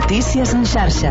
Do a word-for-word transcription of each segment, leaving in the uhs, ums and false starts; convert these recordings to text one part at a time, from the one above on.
Notícies en xarxa.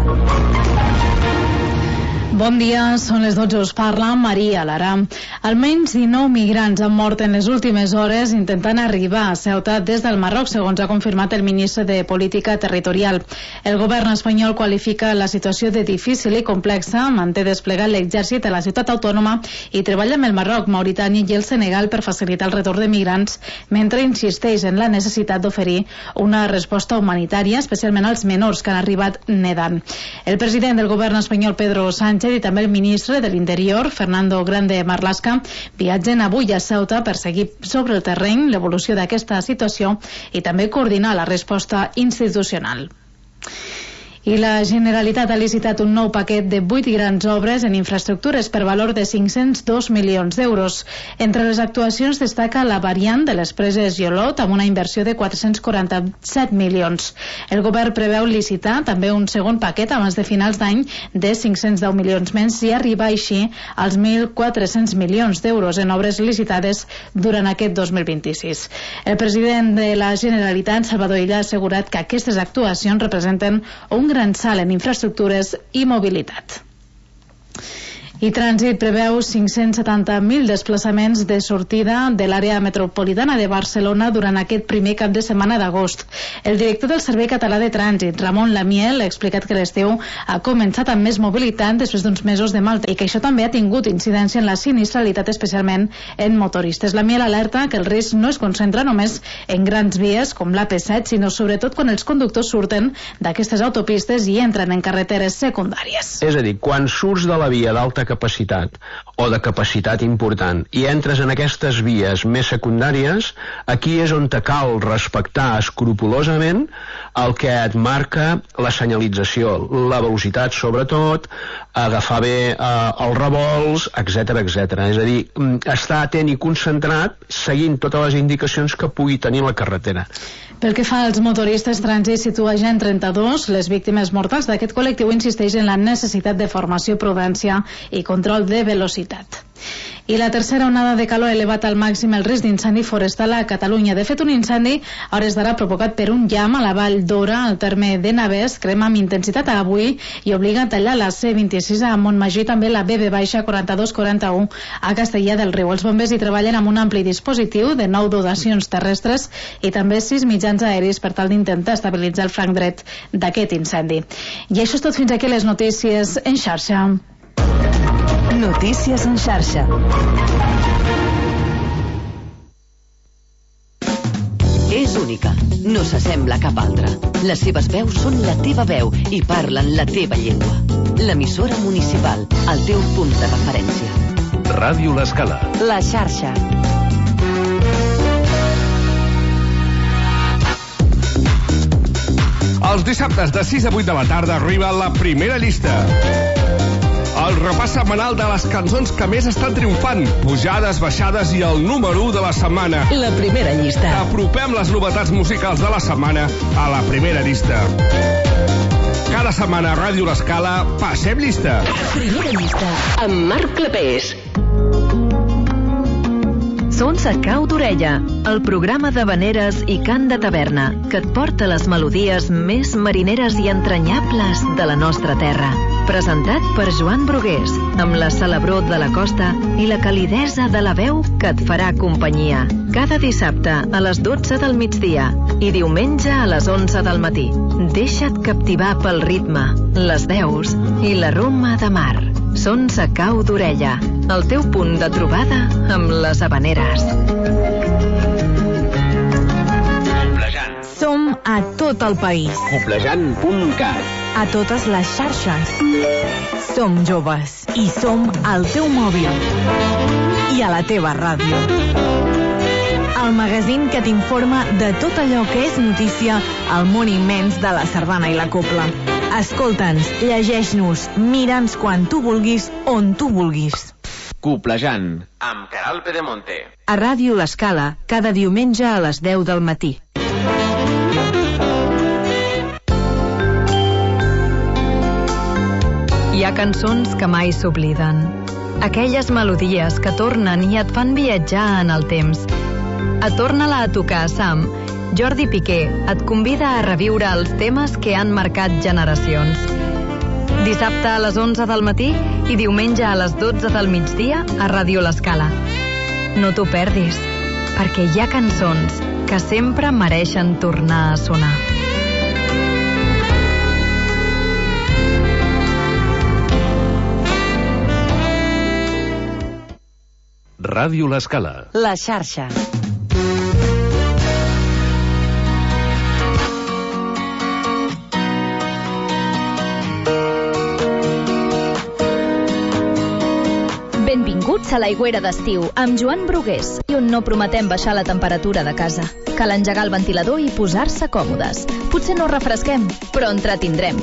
Bon dia, són les dotze, us parla Maria Lara. Almenys dinou migrants han mort en les últimes hores intentant arribar a Ceuta des del Marroc, segons ha confirmat el ministre de Política Territorial. El govern espanyol qualifica la situació de difícil i complexa, manté desplegat l'exèrcit a la ciutat autònoma i treballa amb el Marroc, Mauritània i el Senegal per facilitar el retorn de migrants, mentre insisteix en la necessitat d'oferir una resposta humanitària, especialment als menors que han arribat nedant. El president del govern espanyol, Pedro Sánchez, i també el ministre de l'Interior, Fernando Grande Marlaska, viatgen avui a Ceuta per seguir sobre el terreny l'evolució d'aquesta situació i també coordinar la resposta institucional. I la Generalitat ha licitat un nou paquet de vuit grans obres en infraestructures per valor de cinc-cents dos milions d'euros. Entre les actuacions destaca la variant de les preses Iolot amb una inversió de quatre-cents quaranta-set milions. El govern preveu licitar també un segon paquet abans de finals d'any de cinc-cents deu milions més i arribar així als mil quatre-cents milions d'euros en obres licitades durant aquest dos mil vint-i-sis. El president de la Generalitat, Salvador Illa, ha assegurat que aquestes actuacions representen un gran salt en infraestructures i mobilitat. I Trànsit preveu cinc-cents setanta mil desplaçaments de sortida de l'àrea metropolitana de Barcelona durant aquest primer cap de setmana d'agost. El director del Servei Català de Trànsit, Ramon Lamiel, ha explicat que l'estiu ha començat amb més mobilitat després d'uns mesos de malta i que això també ha tingut incidència en la sinistralitat, especialment en motoristes. Lamiel alerta que el risc no es concentra només en grans vies com l'A P set, sinó sobretot quan els conductors surten d'aquestes autopistes i entren en carreteres secundàries. És a dir, quan surts de la via d'alta capacitat o de capacitat important i entres en aquestes vies més secundàries, aquí és on te cal respectar escrupolosament el que et marca la senyalització, la velocitat sobretot, agafar bé eh, els revolts, etcètera, etcètera. És a dir, estar atent i concentrat seguint totes les indicacions que pugui tenir la carretera. Pel que fa als motoristes, Trànsit situa ja en trenta-dos les víctimes mortals d'aquest col·lectiu. Insisteix en la necessitat de formació, prudència i control de velocitat. I la tercera onada de calor ha elevat al màxim el risc d'incendi forestal a Catalunya. De fet, un incendi a hores d'ara provocat per un llamp a la Vall d'Ora, al terme de Navès, crema amb intensitat avui i obliga a tallar la C vint-i-sis a Montmajor, també la B B quaranta-dos quaranta-u a Castellar del Riu. Els bombers hi treballen amb un ampli dispositiu de nou dotacions terrestres i també sis mitjans aeris per tal d'intentar estabilitzar el franc dret d'aquest incendi. I això és tot fins aquí les notícies en xarxa. Notícies en xarxa. És única, no s'assembla a cap altra. Les seves veus són la teva veu i parlen la teva llengua. L'emissora municipal, el teu punt de referència. Ràdio L'Escala. La xarxa. Els dissabtes de sis a vuit de la tarda arriba la primera llista. El repàs setmanal de les cançons que més estan triomfant, pujades, baixades i el número u de la setmana. La primera llista. Apropem les novetats musicals de la setmana a la primera llista. Cada setmana a Ràdio L'Escala passem llista. Primera llista. Amb Marc Clapés. Sons a cau d'orella, el programa de veneres i cant de taverna, que et porta les melodies més marineres i entranyables de la nostra terra. Presentat per Joan Brugués, amb la celebró de la costa i la calidesa de la veu que et farà companyia. Cada dissabte a les dotze del migdia i diumenge a les onze del matí. Deixa't captivar pel ritme, les veus i l'aroma de mar. Sons a cau d'orella, el teu punt de trobada amb les habaneres. Coplejant. Som a tot el país. Coplejant punt cat. A totes les xarxes. Som joves i som al teu mòbil. I a la teva ràdio. El magazín que t'informa de tot allò que és notícia al món immens de la sardana i la copla. Escolta'ns, llegeix-nos, mira'ns quan tu vulguis, on tu vulguis. Coplejant, amb Caral Pedemonte. A Ràdio L'Escala, cada diumenge a les deu del matí. Hi ha cançons que mai s'obliden. Aquelles melodies que tornen i et fan viatjar en el temps. A Torna-la a tocar, Sam, Jordi Piqué et convida a reviure els temes que han marcat generacions. Dissabte a les onze del matí i diumenge a les dotze del migdia a Ràdio L'Escala. No t'ho perdis, perquè hi ha cançons que sempre mereixen tornar a sonar. Ràdio L'Escala. La xarxa. Benvinguts a l'Aigüera d'estiu, amb Joan Brugués, i on no prometem baixar la temperatura de casa. Cal engegar el ventilador i posar-se còmodes. Potser no refresquem, però entretindrem.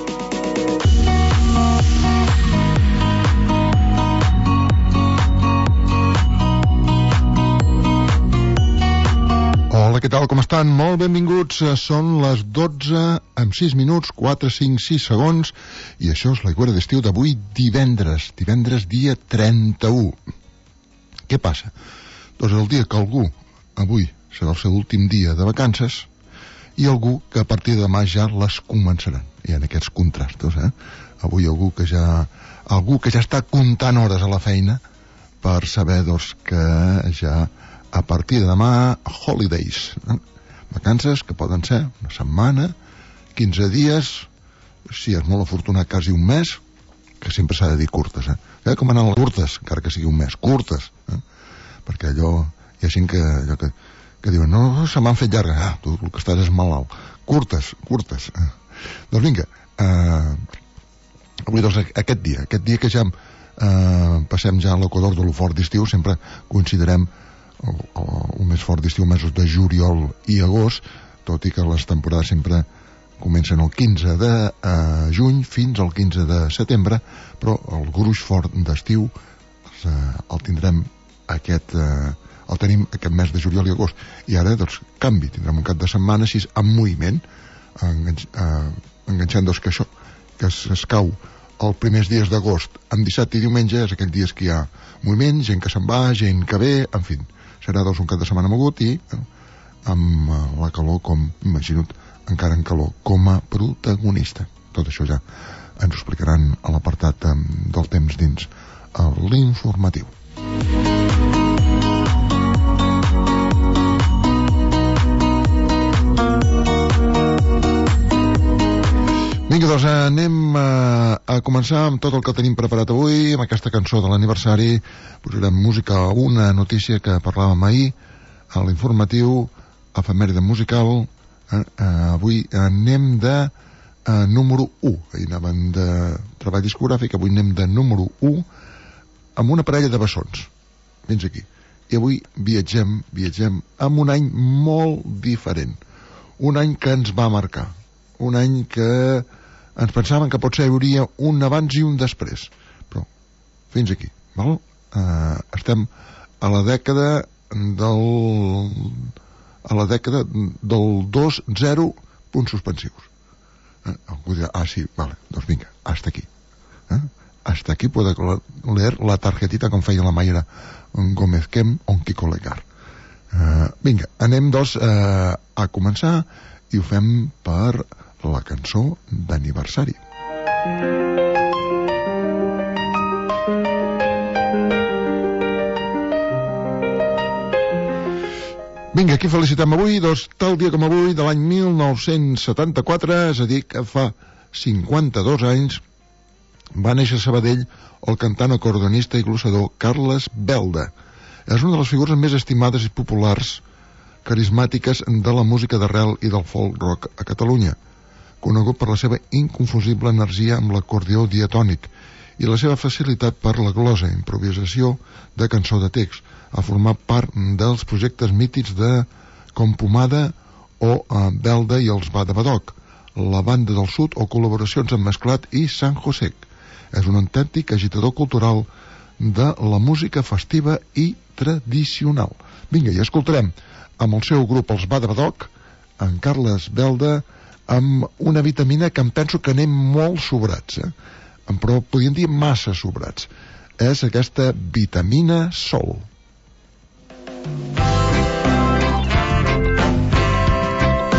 Hola, què tal, com estan? Molt benvinguts. Són les dotze amb sis minuts, quatre, cinc, sis segons, i això és l'Aigüera d'estiu d'avui divendres, divendres dia trenta-u. Què passa? Doncs el dia que algú, avui, serà el seu últim dia de vacances, i algú que a partir de demà ja les començaran. Hi ha aquests contrastos, eh? Avui algú que ja, algú que ja està comptant hores a la feina per saber, doncs, que ja a partir de demà, holidays, eh? Vacances que poden ser una setmana, quinze dies, si és molt afortunat quasi un mes, que sempre s'ha de dir curtes, eh? Eh? Com anar a les curtes, encara que sigui un mes, curtes, eh? Perquè allò, hi ha gent que, allò que, que diuen, no, no, se m'han fet llargues, ah, tu el que estàs és malalt, curtes, curtes, eh? Doncs vinga, eh, avui doncs aquest dia, aquest dia que ja eh, passem ja a l'equador de lo fort d'estiu, sempre considerem el, el, el més fort d'estiu, mesos de juliol i agost, tot i que les temporades sempre comencen el quinze de eh, juny fins al quinze de setembre, però el gruix fort d'estiu eh, el tindrem aquest, eh, el tenim aquest mes de juliol i agost, i ara doncs canvi, tindrem un cap de setmana així amb moviment, enganx, eh, enganxant doncs que això que s'escau els primers dies d'agost amb dissabte i diumenge, és aquells dies que hi ha moviment, gent que se'n va, gent que ve, en fi, serà doncs un cap de setmana mogut i eh, amb eh, la calor, com imagina't, encara en calor, com a protagonista. Tot això ja ens ho explicaran a l'apartat eh, del temps dins eh, l'informatiu. Vinga, doncs anem a, a començar amb tot el que tenim preparat avui, amb aquesta cançó de l'aniversari. Posarem música a una notícia que parlàvem ahir a l'informatiu, efemèride musical. Eh, eh, avui anem de eh, número u. Ahir anàvem de treball discogràfic, avui anem de número u amb una parella de bessons. Fins aquí. I avui viatgem, viatgem amb un any molt diferent. Un any que ens va marcar. Un any que ens pensàvem que potser hi hauria un abans i un després, però fins aquí, val? Uh, estem a la dècada del a la dècada del dos zero punts suspensius. Uh, algú dirà, ah sí, vale, doncs vinga, hasta aquí. Uh, hasta aquí puede leer la tarjetita com feia la Mayra Gómez Kem o en Kiko Legar. Uh, vinga, anem doncs uh, a començar i ho fem per la cançó d'aniversari. Vinga, qui felicitem avui? Doncs tal dia com avui de l'any mil nou-cents setanta-quatre, és a dir, que fa cinquanta-dos anys, va néixer a Sabadell el cantant, acordonista i glossador Carles Belda. És una de les figures més estimades i populars, carismàtiques de la música d'arrel i del folk rock a Catalunya, conegut per la seva inconfusible energia amb l'acordió diatònic i la seva facilitat per la glosa, improvisació de cançó de text, a formar part dels projectes mítics de Com Pomada o eh, Belda i els Bada Badoc, la Banda del Sud o col·laboracions amb Mesclat i San José. És un autèntic agitador cultural de la música festiva i tradicional. Vinga, i escoltarem amb el seu grup els Bada Badoc, en Carles Belda, amb una vitamina que em penso que anem molt sobrats, eh? Però podríem dir massa sobrats. És aquesta vitamina sol.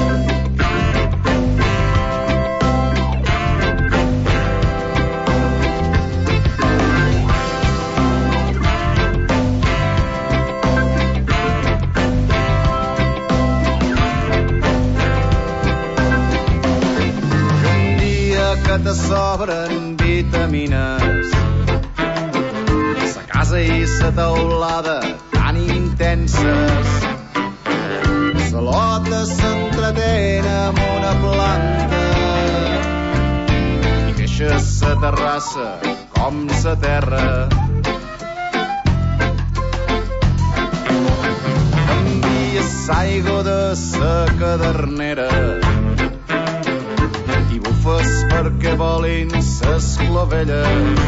te sobren vitamines. Sa casa i sa teulada tan intenses. Sa lota s'entretén amb una planta i deixa sa terrassa com sa terra. S'aigua de sa cadernera i bufes perquè volin ses clovelles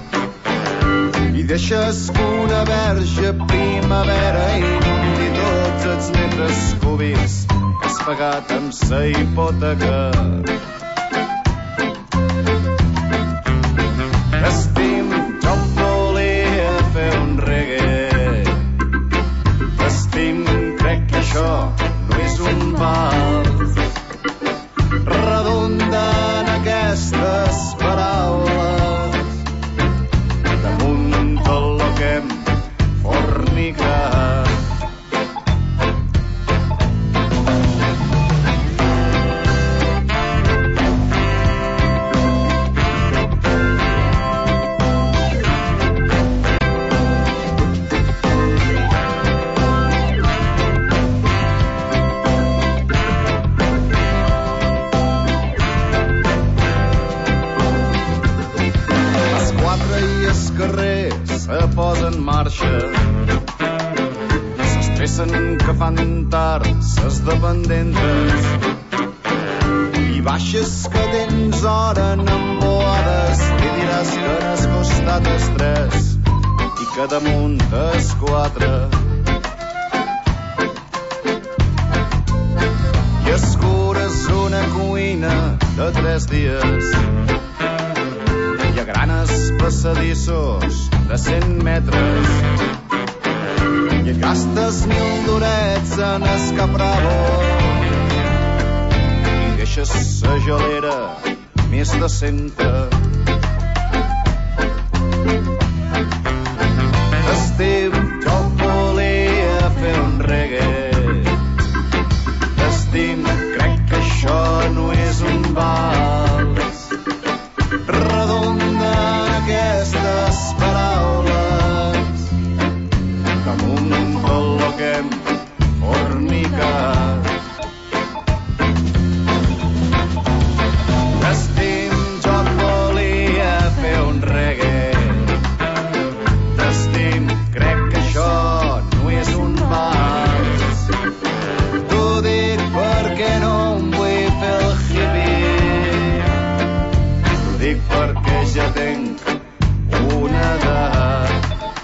i deixes que una verge primavera inundi tots els metres cúbics que has pagat amb sa hipoteca. Estim, jo volia fer un reggae. Estim, això no és un vals. Redonden aquestes paraules damunt tot lo que hem fornicat. En marxa s'estressen que fan tard ses dependentes i baixes que tens hora en emboades li diràs que n'has costat es tres i que damunt es quatre i escures una cuina de tres dies i a granes passadissos de cent metres i et gastes mil durets en escapravo i deixes sa gelera més decenta. Estim, jo volia fer un reggae. Estim, crec que això no és un vals. Redonden aquestes paraules damunt tot lo que hem fornicat. Estim, jo et volia fer un reggae. Estim, crec que això no és un vals. T'ho dic perquè no em vull fer el hippie. T'ho dic perquè ja tenc una edat.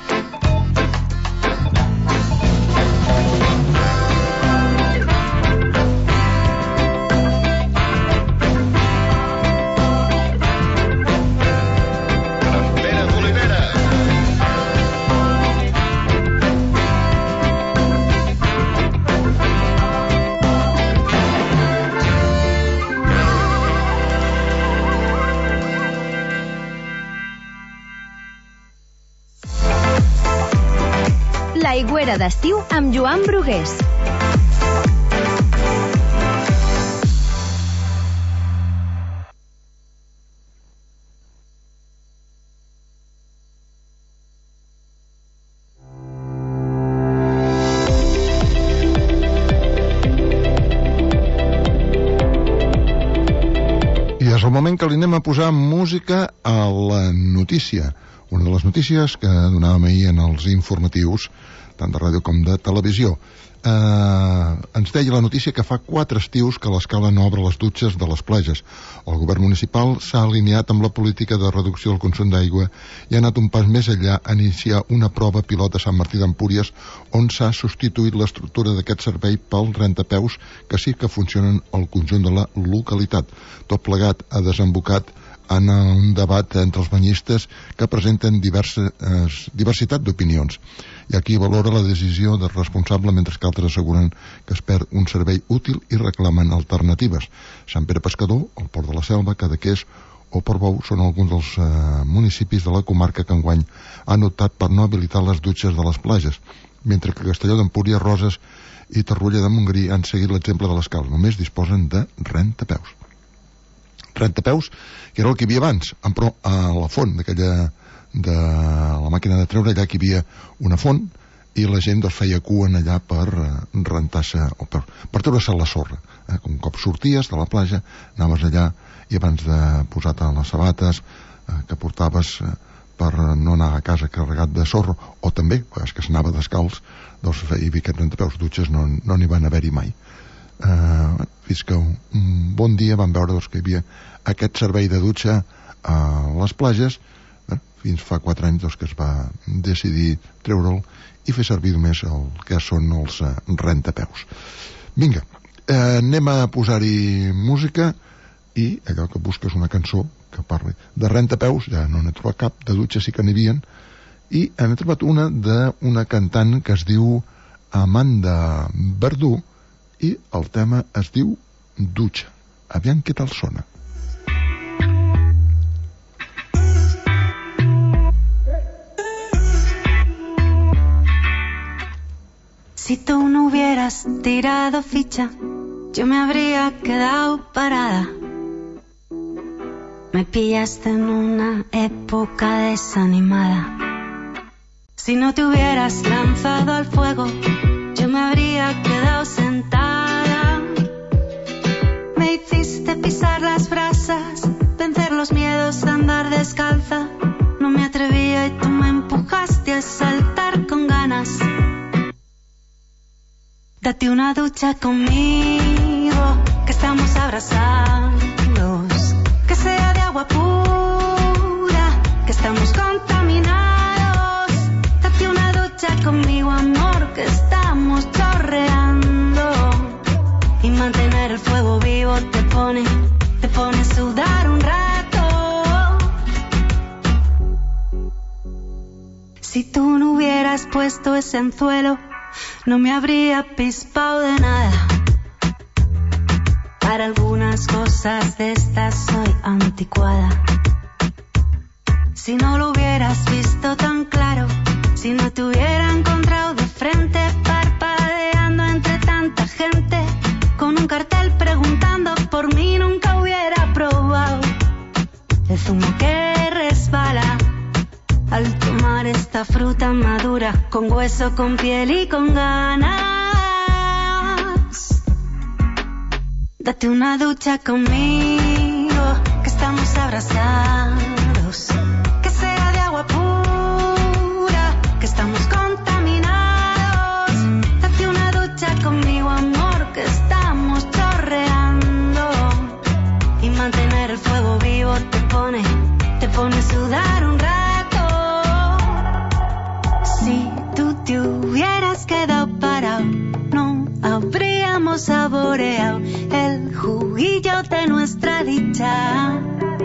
L'aigüera d'estiu amb Joan Brugués. I és el moment que li anem a posar música a la notícia. Una de les notícies que donàvem ahir en els informatius, tant de ràdio com de televisió. Eh, ens deia la notícia que fa quatre estius que l'Escala no obre les dutxes de les platges. El govern municipal s'ha alineat amb la política de reducció del consum d'aigua i ha anat un pas més enllà a iniciar una prova pilot a Sant Martí d'Empúries on s'ha substituït l'estructura d'aquest servei pel rentapeus que sí que funcionen al conjunt de la localitat. Tot plegat ha desembocat en un debat entre els banyistes que presenten diverses, eh, diversitat d'opinions. I aquí valora la decisió del responsable, mentre que altres asseguren que es perd un servei útil i reclamen alternatives. Sant Pere Pescador, el Port de la Selva, Cadaqués o Portbou són alguns dels eh, municipis de la comarca que enguany han optat per no habilitar les dutxes de les platges, mentre que Castelló d'Empúries, Roses i Torroella de Montgrí han seguit l'exemple de l'Escala. Només disposen de rentapeus. rentapeus, que era el que hi havia abans, però a la font d'aquella, de la màquina de treure, allà que hi havia una font, i la gent doncs, feia cua allà per rentar-se, o per, per treure-se la sorra. Eh? Un cop sorties de la platja, anaves allà i abans de posar-te les sabates eh, que portaves eh, per no anar a casa carregat de sorra, o també, és que s'anava descalç, doncs hi havia aquests rentapeus, dutxes no n'hi no van haver-hi mai. Eh, fins que un bon dia vam veure doncs, que hi havia aquest servei de dutxa a les platges, eh, fins fa quatre anys doncs, que es va decidir treure'l i fer servir només el que són els uh, rentapeus. Vinga, eh, anem a posar-hi música i allò que busques una cançó que parli de rentapeus, ja no n'he trobat cap, de dutxa sí que n'hi havia, i hem trobat una d'una cantant que es diu Amanda Verdú i el tema es diu Dutxa. Aviam què tal sona. Si tú no hubieras tirado ficha, yo me habría quedado parada. Me pillaste en una época desanimada. Si no te hubieras lanzado al fuego, yo me habría quedado sentada. Me hiciste pisar las brasas, vencer los miedos, andar descalza. No me atrevía y tú me empujaste a saltar con ganas. Date una ducha conmigo, que estamos abrazados. Que sea de agua pura, que estamos contaminados. Date una ducha conmigo, amor, que estamos chorreando. Y mantener el fuego vivo te pone, te pone a sudar un rato. Si tú no hubieras puesto ese anzuelo, no me habría pispado de nada. Para algunas cosas de estas soy anticuada. Si no lo hubieras visto tan claro, si no te hubiera encontrado de frente, parpadeando entre tanta gente, con un cartel preguntando por mí, nunca hubiera probado el zumo que resbala al tomar esta fruta madura, con hueso, con piel y con ganas. Date una ducha conmigo, que estamos abrazados. Que sea de agua pura, que estamos contaminados. Date una ducha conmigo, amor, que estamos chorreando. Y mantener el fuego vivo te pone, te pone a sudar un rato. Si tú te hubieras quedado parado, no habríamos saboreado el juguillo de nuestra dicha.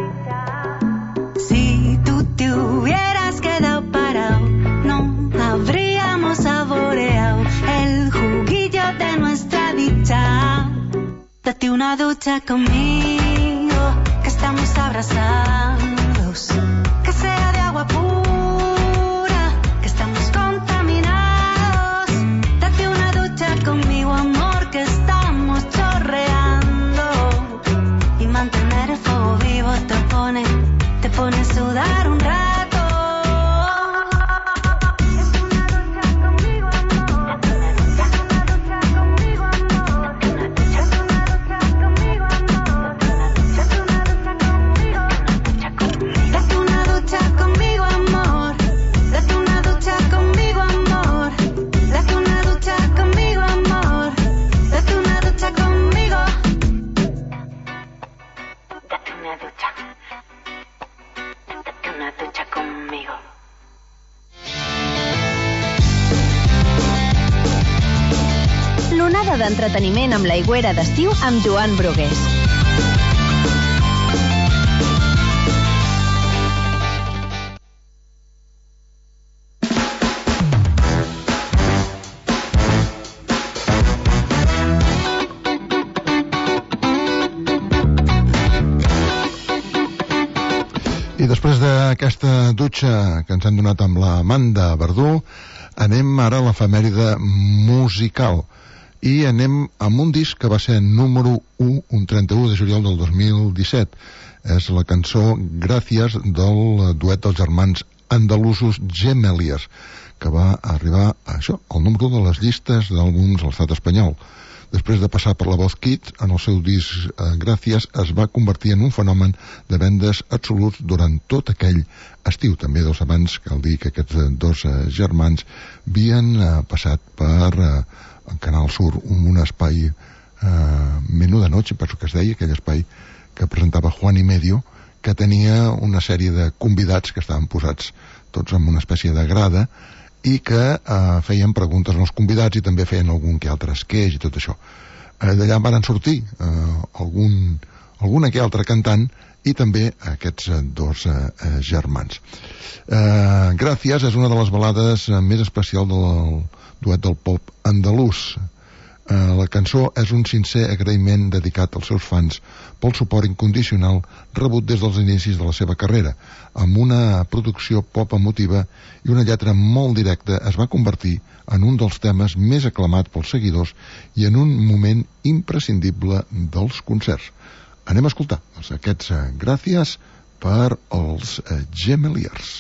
Si tú te hubieras quedado parado, no habríamos saboreado el juguillo de nuestra dicha. Date una ducha conmigo, que estamos abrazados. Que sea de agua pura, que estamos contaminados. Date una ducha conmigo, amor, que estamos chorreando. Y mantener el fuego vivo te pone, te pone a sudar un rato. L'onada d'entreteniment amb l'aigüera d'estiu amb Joan Brugués. I després d'aquesta dutxa que ens han donat amb la Amanda Verdú, anem ara a l'efemèride musical. I anem amb un disc que va ser número u un trenta-u de juliol del dos mil disset. És la cançó Gràcies del duet dels germans andalusos Gemeliers, que va arribar a això, al número de les llistes d'àlbums a l'estat espanyol. Després de passar per la Voz Kids, en el seu disc eh, Gràcies es va convertir en un fenomen de vendes absoluts durant tot aquell estiu. També dos abans, cal dir que aquests dos eh, germans havien eh, passat per eh, el Canal Sur, un, un espai eh, Menú de Noche, penso que es deia, aquell espai que presentava Juan y Medio, que tenia una sèrie de convidats que estaven posats tots en una espècie de grada i que eh, feien preguntes als convidats i també feien algun que altre sketch i tot això. Eh, d'allà van sortir eh, algun, alguna que altra cantant i també aquests eh, dos eh, germans. Eh, Gràcies és una de les balades eh, més especials del duet del pop andalús. Uh, la cançó és un sincer agraïment dedicat als seus fans pel suport incondicional rebut des dels inicis de la seva carrera. Amb una producció pop emotiva i una lletra molt directa es va convertir en un dels temes més aclamats pels seguidors i en un moment imprescindible dels concerts. Anem a escoltar aquests uh, Gràcies per als uh, Gemeliers.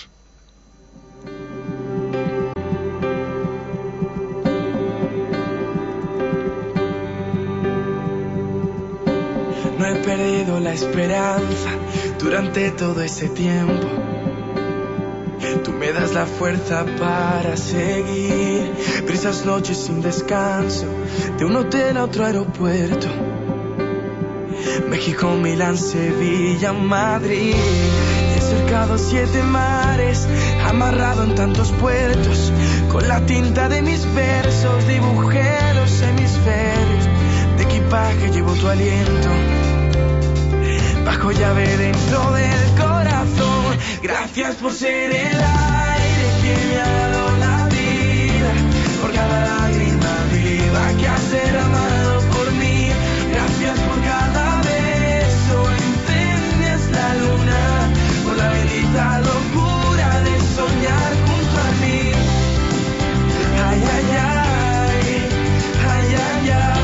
No he perdido la esperanza durante todo ese tiempo. Tú me das la fuerza para seguir por esas noches sin descanso, de un hotel a otro aeropuerto. México, Milán, Sevilla, Madrid. He surcado siete mares, amarrado en tantos puertos. Con la tinta de mis versos dibujé los hemisferios. De equipaje llevo tu aliento, bajo llave dentro del corazón. Gracias por ser el aire que me ha dado la vida, por cada lágrima viva que has derramado por mí. Gracias por cada beso, enciendes la luna, por la bendita locura de soñar junto a mí. Ay, ay, ay, ay, ay, ay.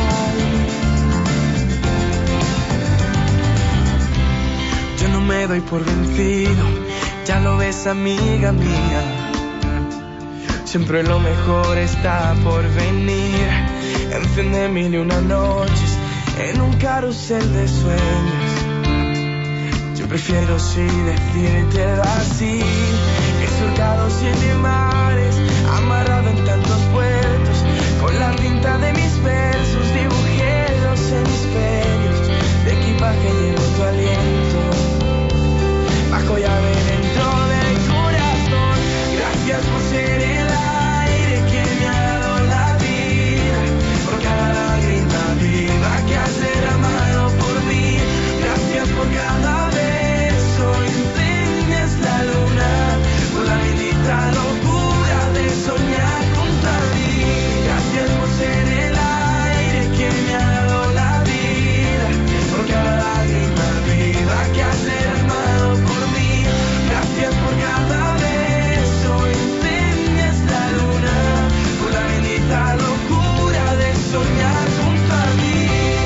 Me doy por vencido, ya lo ves, amiga mía. Siempre lo mejor está por venir. Enciende mil y una noches en un carrusel de sueños. Yo prefiero sí decirte así. He surcado siete mares, amarrado en tantos puertos. Con la tinta de mis versos dibujé los hemisferios. De equipaje llevo tu aliento, bajo llave dentro del corazón. Gracias por ser el aire que me ha dado la vida, por cada lágrima viva que has derramado por mí. Gracias por cada beso, enciendes la luna, por la bendita locura de soñar junto a mí. Gracias por ser el aire que me ha dado la vida, por cada lágrima viva que has derramado por mí. Gracias por cada beso, enciendes la luna, por la bendita locura de soñar junto a mí.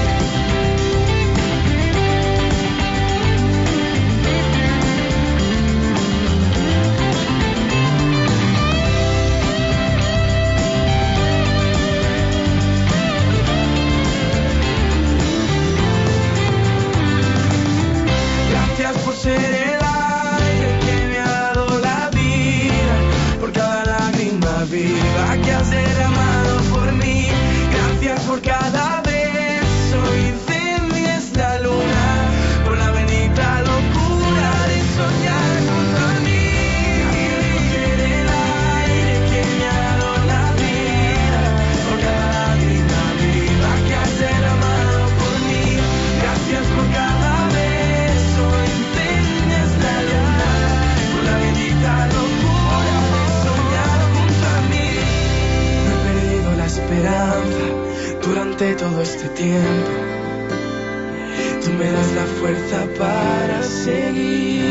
Gracias por ser el aire que me ha dado la vida, por cada lágrima viva que has derramado por mí. Gracias por cada beso, incendies la luna, por la bendita locura de soñar junto a mí. Gracias por ser el aire que me ha dado la vida, por cada lágrima viva que has derramado por mí. Gracias por cada beso, incendies la luna, por la bendita locura de soñar junto a mí. No he perdido la esperanza durante todo este tiempo. Tú me das la fuerza para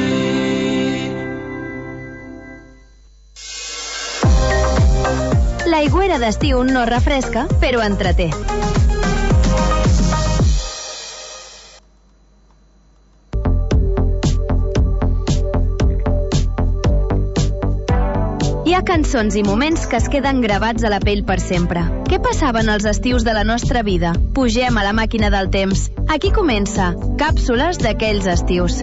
seguir. L'aigüera d'estiu no refresca, però entreté. Hi ha cançons i moments que es queden gravats a la pell per sempre. Què passaven els estius de la nostra vida? Pugem a la màquina del temps. Aquí comença Càpsules d'aquells estius.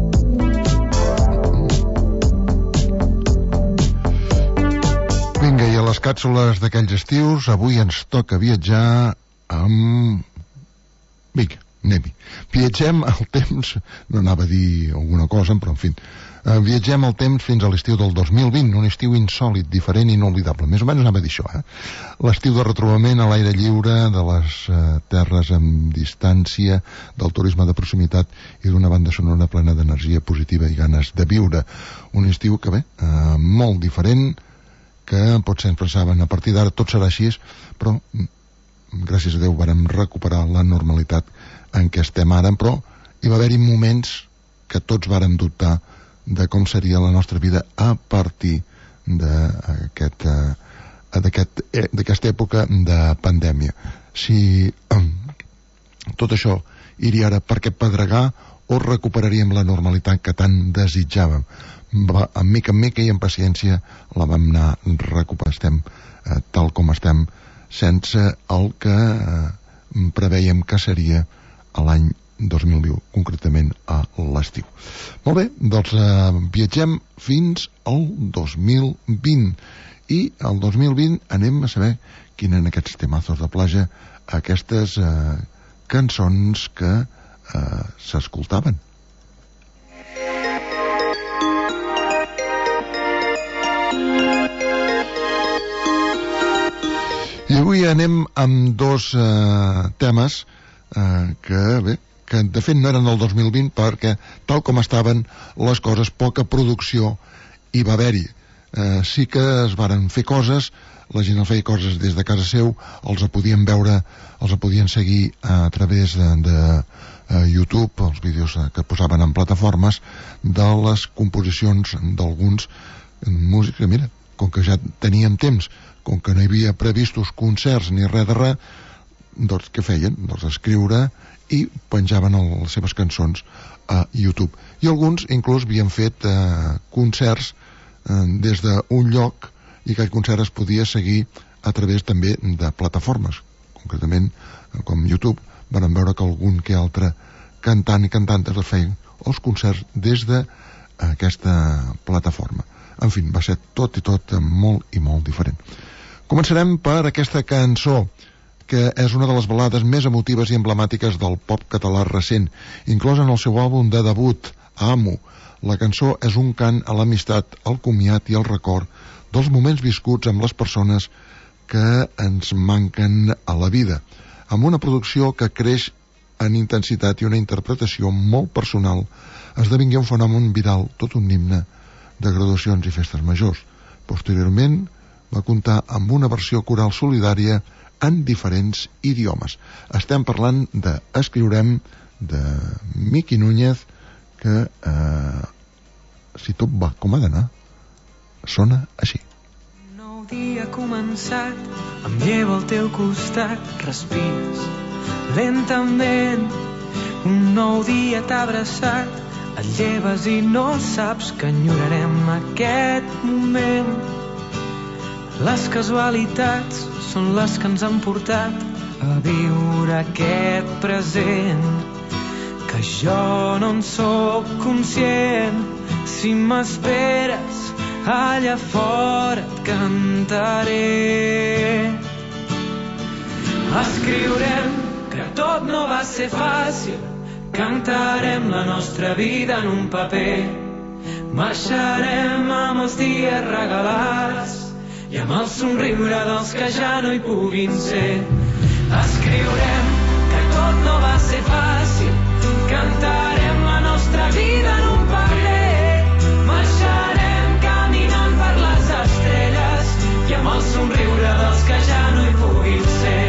Vinga, i a les càpsules d'aquells estius avui ens toca viatjar amb... Vinga, anem-hi. Viatgem al temps... No anava a dir alguna cosa, però en fi... Uh, viatgem al temps fins a l'estiu del dos mil vint, un estiu insòlid, diferent i inolvidable. Més o menys anava a dir això, eh? L'estiu de retrobament a l'aire lliure, de les uh, terres amb distància, del turisme de proximitat i d'una banda sonora plena d'energia positiva i ganes de viure. Un estiu que, bé, uh, molt diferent, que potser ens pensaven a partir d'ara tot serà així, però gràcies a Déu vàrem recuperar la normalitat en què estem ara, però hi va haver-hi moments que tots vàrem dubtar de com seria la nostra vida a partir d'aquest, uh, d'aquest, eh, d'aquesta època de pandèmia. Si um, tot això iria ara per aquest pedregar o recuperaríem la normalitat que tant desitjàvem. Va, amb mica en mica i amb paciència la vam anar recuperant. Estem uh, tal com estem, sense el que uh, preveiem que seria a l'any dos mil vint, concretament a l'estiu. Molt bé, doncs eh, viatgem fins al dos mil vint i al dos mil vint anem a saber quins eren aquests temazos de platja, aquestes eh, cançons que eh, s'escoltaven. I avui anem amb dos eh, temes eh, que, bé, que de fet no eren del dos mil vint perquè tal com estaven les coses, poca producció hi va haver-hi. Eh, sí que es varen fer coses, la gent el feia coses des de casa seu, els podien veure, els podien seguir a través de, de uh, YouTube, els vídeos que posaven en plataformes de les composicions d'alguns músics que, mira, com que ja teníem temps, com que no hi havia previstos concerts ni res de res, doncs què feien? Doncs escriure i penjaven el, les seves cançons a YouTube. I alguns inclús havien fet eh, concerts eh, des d'un lloc i aquell concert es podia seguir a través també de plataformes. Concretament, eh, com YouTube, van veure que algun que altre cantant i cantantes es feien els concerts des d'aquesta plataforma. En fi, va ser tot i tot molt i molt diferent. Començarem per aquesta cançó que és una de les balades més emotives i emblemàtiques del pop català recent, inclosa en el seu àlbum de debut, Amo. La cançó és un cant a l'amistat, al comiat i al record dels moments viscuts amb les persones que ens manquen a la vida, amb una producció que creix en intensitat i una interpretació molt personal, esdevingué un fenomen viral, tot un himne de graduacions i festes majors. Posteriorment va comptar amb una versió coral solidària en diferents idiomes. Estem parlant de Escriurem, de Miqui Núñez, que, eh, si tot va com ha d'anar, sona així. Un nou dia ha començat, em llevo al teu costat, respires lentament. Un nou dia t'ha abraçat, et lleves i no saps que enyorarem aquest moment. Les casualitats són les que ens han portat a viure aquest present, que jo no en sóc conscient. Si m'esperes allà fora et cantaré. Escriurem que tot no va ser fàcil, cantarem la nostra vida en un paper, marxarem amb els dies regalats i amb el somriure dels que ja no hi puguin ser. Escriurem que tot no va ser fàcil, cantarem la nostra vida en un paper, marxarem caminant per les estrelles i amb el somriure dels que ja no hi puguin ser.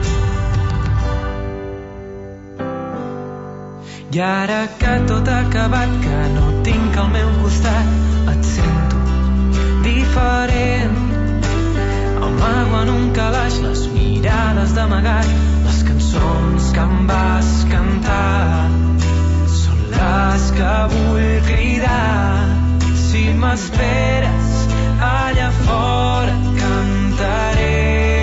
I ara que tot ha acabat, que no tinc al meu costat, et sento diferent. El Amago en un calaix les mirades d'amagat, les cançons que em vas cantar són les que vull cridar. Si m'esperes allà fora cantaré.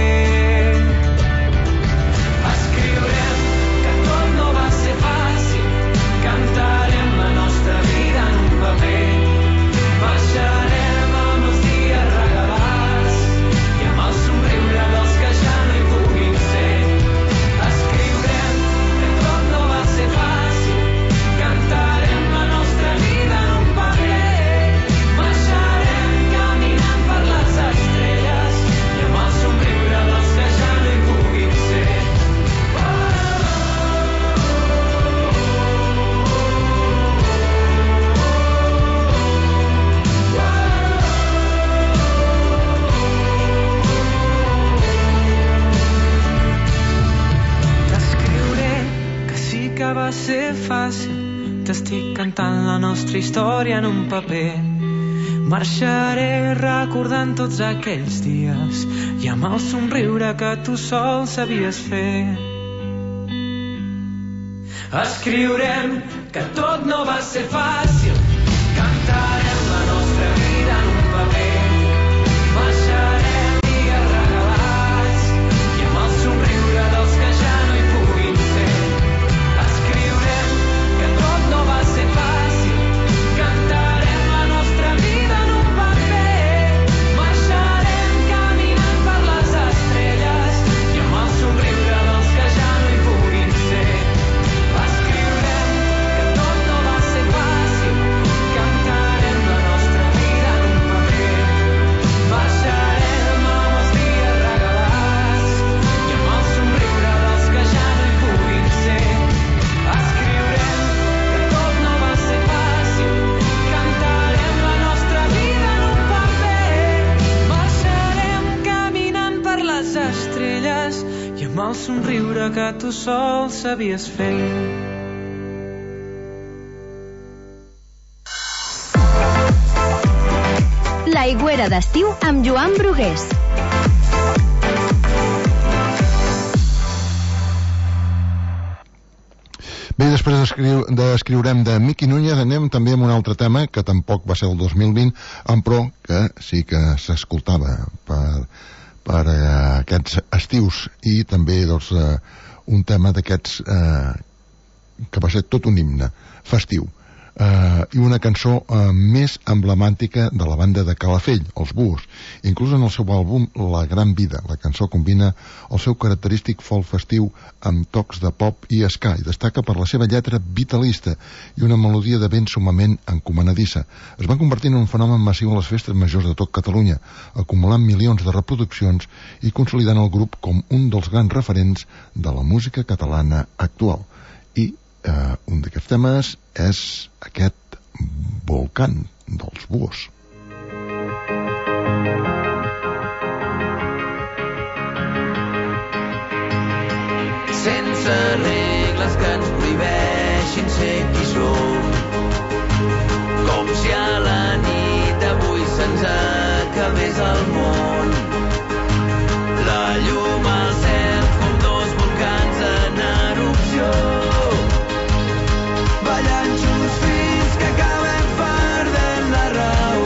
Escriurem que tot no va ser fàcil, cantarem la nostra vida en un paper, marxarem amb els dies regalats i amb el somriure dels que ja no hi puguin ser. Escriurem que tot no va ser fàcil, cantarem la nostra vida en un paper, marxarem caminant per les estrelles i amb el somriure dels que ja no hi puguin ser. T'escriuré que sí que va ser fàcil, t'estic cantant la nostra història en un paper, marxaré recordant tots aquells dies i amb el somriure que tu sol sabies fer. Escriurem que tot no va ser fàcil, cantarem la nostra vida en un paper, marxarem dies regalats i amb el somriure dels que ja no hi puguin ser. Escriurem que tot no va ser fàcil, cantarem la nostra vida en un paper, marxarem caminant per les estrelles i amb el somriure dels que ja no hi puguin ser. Escriurem que tot no va ser fàcil, cantarem la nostra vida en un paper, marxarem amb els dies regalats i amb el somriure dels que ja no hi puguin ser. Escriurem que tot no va ser fàcil, cantarem la nostra vida en un paper, marxarem caminant per les estrelles i amb el somriure que tu sol sabies fer. L'aigüera d'estiu amb Joan Brugués. Bé, després d'escriu- d'escriurem de Miqui Núñez, anem també amb un altre tema que tampoc va ser el dos mil vint, però que sí que s'escoltava per, per eh, aquests estius, i també doncs, eh, un tema d'aquests eh, que va ser tot un himne festiu, eh, i una cançó eh, més emblemàtica de la banda de Calafell, els Búhos. Inclús en el seu àlbum La Gran Vida, la cançó combina el seu característic folk festiu amb tocs de pop i ska, i destaca per la seva lletra vitalista i una melodia de vent summament encomanadissa. Es va convertir en un fenomen massiu a les festes majors de tot Catalunya, acumulant milions de reproduccions i consolidant el grup com un dels grans referents de la música catalana actual. I eh, un d'aquests temes és aquest Volcán dels Búhos. Sense regles que ens prohibeixin ser qui som, com si a la nit d'avui se'ns acabés el món. La llum al cel com dos volcans en erupció, ballant junts fins que acabem perdent la raó.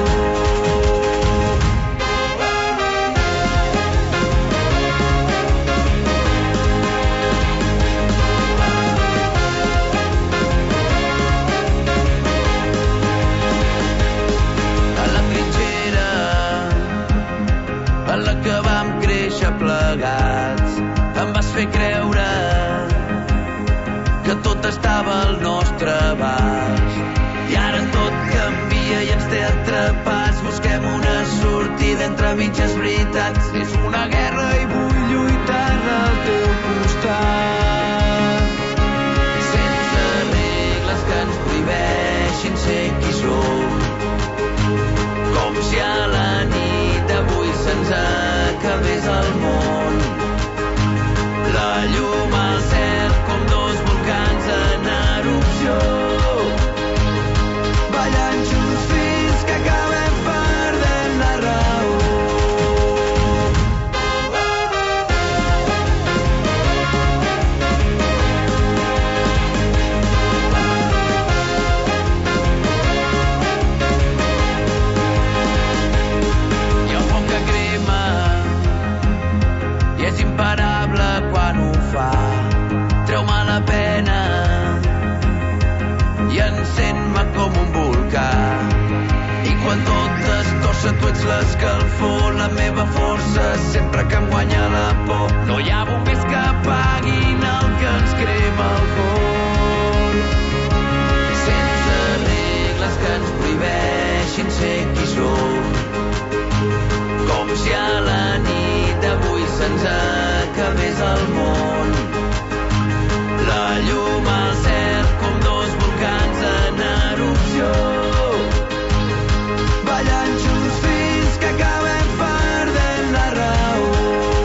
En la que vam créixer plegats, em vas fer creure que tot estava al nostre abast. I ara tot canvia i ens té atrapats. Busquem una sortida entre mitges veritats. És una guerra i vull lluitar al teu costat. Sense regles que ens prohibeixin ser qui som, com si a la nit d'avui se'ns acabés el món. La llum al cel com dos volcans en erupció, ballant junts fins que acabem perdent la raó. escalfor, la meva força sempre que em guanya la por. No hi ha bombers que apaguin el que ens crema el cor. Sense regles que ens prohibeixin ser qui som, com si a la nit d'avui se'ns acabés el món. La llum al cel com dos volcans en erupció, ballant junts fins que acabem perdent la raó.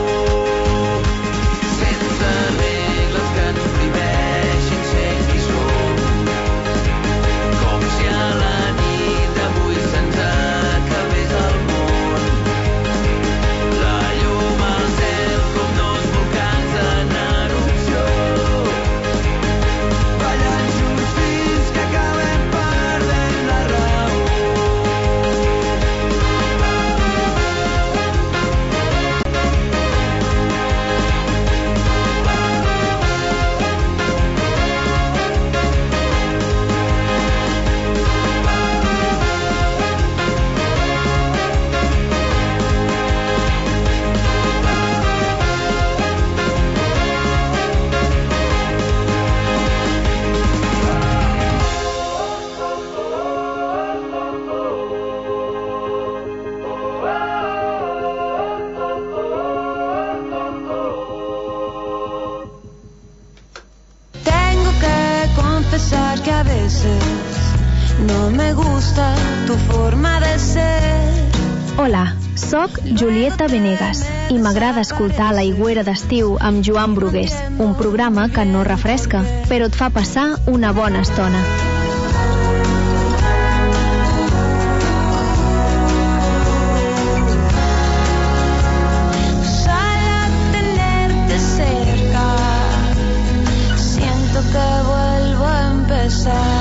Sense regles que ens prohibeixin ser qui som, com si a la nit d'avui se'ns acabés el món. La llum al cel com dos volcans en erupció, ballant junts fins que acabem perdent la raó. Tengo que confesar que a veces no me gusta tu forma de ser. Hola, sóc Julieta Venegas i m'agrada escoltar l'Aigüera d'estiu amb Joan Brugués, un programa que no refresca, però et fa passar una bona estona. Solo tenerte cerca, siento que vuelvo a empezar.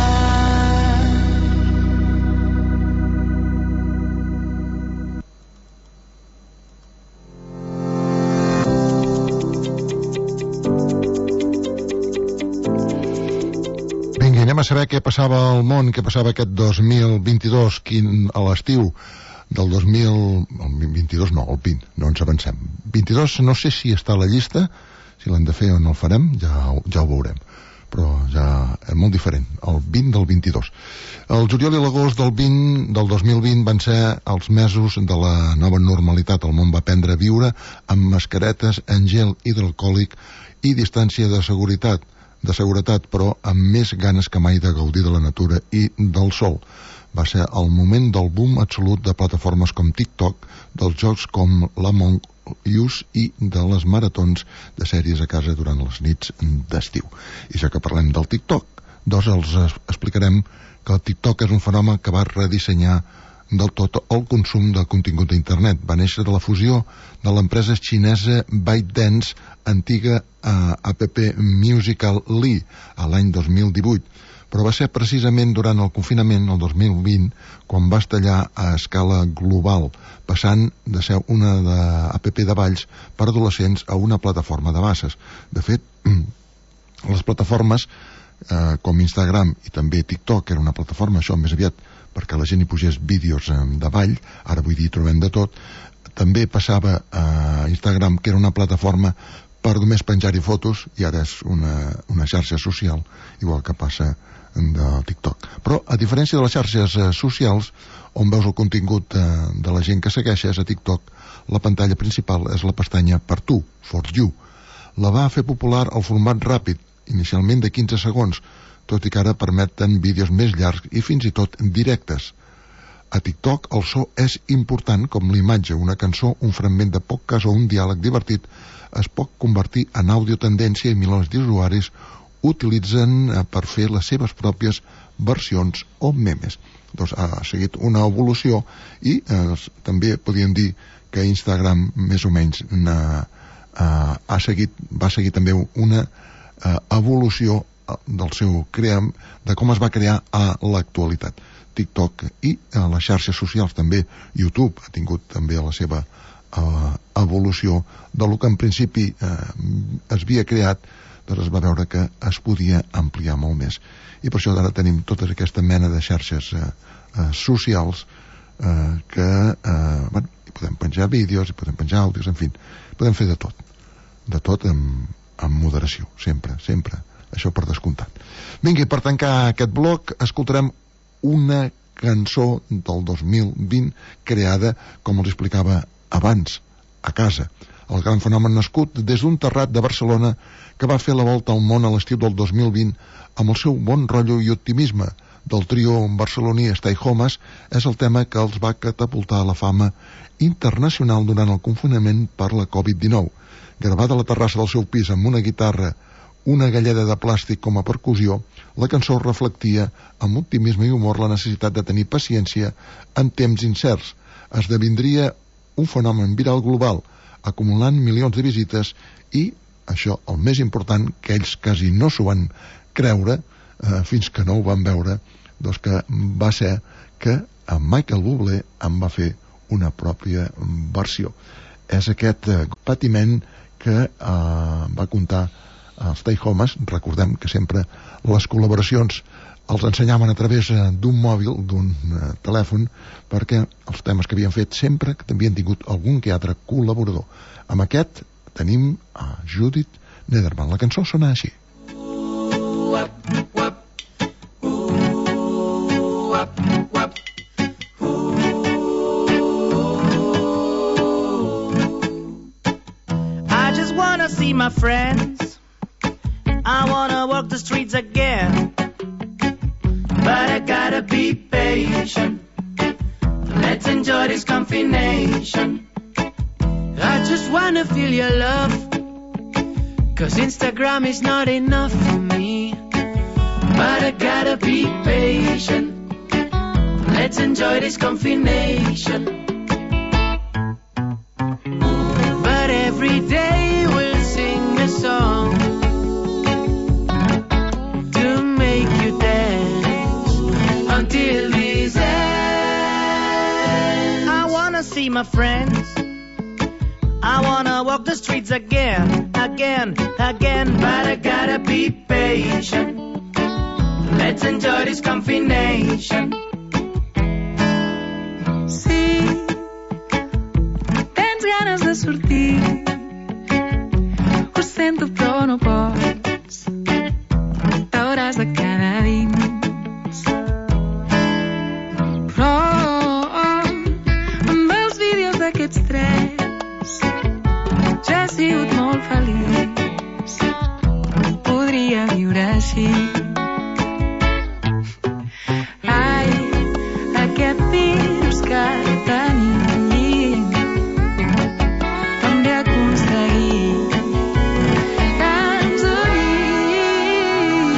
Vinga, anem a saber què passava al món, què passava aquest dos mil vint-i-dos, quin, a l'estiu del dos mil vint-i-dos, no, el vint, no ens avancem. vint-i-dos, no sé si està a la llista, si l'hem de fer o no el farem, ja, ja ho veurem. Però ja és molt diferent, el vint del vint-i-dos. El juliol i l'agost del vint del dos mil vint van ser els mesos de la nova normalitat. El món va aprendre a viure amb mascaretes en gel hidroalcohòlic i distància de seguretat, de seguretat, però amb més ganes que mai de gaudir de la natura i del sol. Va ser el moment del boom absolut de plataformes com TikTok, dels jocs com l'Among Us i de les maratons de sèries a casa durant les nits d'estiu. I ja que parlem del TikTok, doncs els explicarem que el TikTok és un fenomen que va redissenyar del tot el consum de contingut d'internet. Va néixer de la fusió de l'empresa xinesa ByteDance, antiga eh, app Musical.ly, a l'any dos mil divuit, però va ser precisament durant el confinament, el dos mil vint, quan va estallar a escala global, passant de ser una de app de balls per adolescents a una plataforma de masses. De fet, les plataformes eh, com Instagram i també TikTok, que era una plataforma, això més aviat perquè la gent hi posés vídeos eh, de ball, ara avui dia trobem de tot, també passava a Instagram, que era una plataforma per només penjar-hi fotos, i ara és una, una xarxa social, igual que passa del TikTok. Però, a diferència de les xarxes eh, socials, on veus el contingut eh, de la gent que segueixes, a TikTok, la pantalla principal és la pestanya Per tu, For you. La va fer popular el format ràpid, inicialment de quinze segons, tot i que ara permeten vídeos més llargs i fins i tot directes. A TikTok el so és important com l'imatge, una cançó, un fragment de podcast o un diàleg divertit es pot convertir en àudio tendència i milions d'usuaris utilitzen per fer les seves pròpies versions o memes. Doncs ha seguit una evolució i eh, també podríem dir que Instagram més o menys eh, ha seguit, va seguir també una eh, evolució del seu cream, de com es va crear a l'actualitat. TikTok i eh, les xarxes socials també, YouTube ha tingut també la seva eh, evolució de lo que en principi eh, es havia creat, doncs es va veure que es podia ampliar molt més. I per això ara tenim tota aquesta mena de xarxes eh, eh, socials eh, que eh, bueno, hi podem penjar vídeos, hi podem penjar àudios, en fi, podem fer de tot, de tot amb, amb moderació, sempre, sempre, això per descomptat. Vinga, per tancar aquest bloc escoltarem una cançó del dos mil vint creada, com els explicava abans, a casa. El gran fenomen nascut des d'un terrat de Barcelona que va fer la volta al món a l'estiu del dos mil vint amb el seu bon rotllo i optimisme del trio barceloní Stay Homes és el tema que els va catapultar a la fama internacional durant el confinament per la covid dinou. Gravada a la terrassa del seu pis amb una guitarra, una galleda de plàstic com a percussió, la cançó reflectia amb optimisme i humor la necessitat de tenir paciència en temps incerts. Esdevindria un fenomen viral global, acumulant milions de visites i, això, el més important, que ells quasi no s'ho van creure eh, fins que no ho van veure, doncs que va ser que en Michael Bublé en va fer una pròpia versió. És aquest eh, patiment que eh, va comptar els Stay Homes. Recordem que sempre les col·laboracions els ensenyaven a través d'un mòbil, d'un uh, telèfon, perquè els temes que havien fet sempre que havien tingut algun que altre col·laborador. Amb aquest tenim a Judith Nederman. La cançó sona així. I just wanna see my friends, I wanna walk the streets again, but I gotta be patient. Let's enjoy this combination. I just wanna feel your love, cause Instagram is not enough for me, but I gotta be patient. Let's enjoy this combination. But every day we'll sing a song to make you dance until this end. I wanna see my friends, I wanna walk the streets again, again, again, but I gotta be patient. Let's enjoy this combination. Sí, tens ganes de sortir, ho sento però no pots, t'hauràs de quedar dins. Però amb els vídeos d'aquests tres ja he sigut molt feliç, podria viure així. Ai, aquest virus que tenim allí també ha aconseguit que ens unim.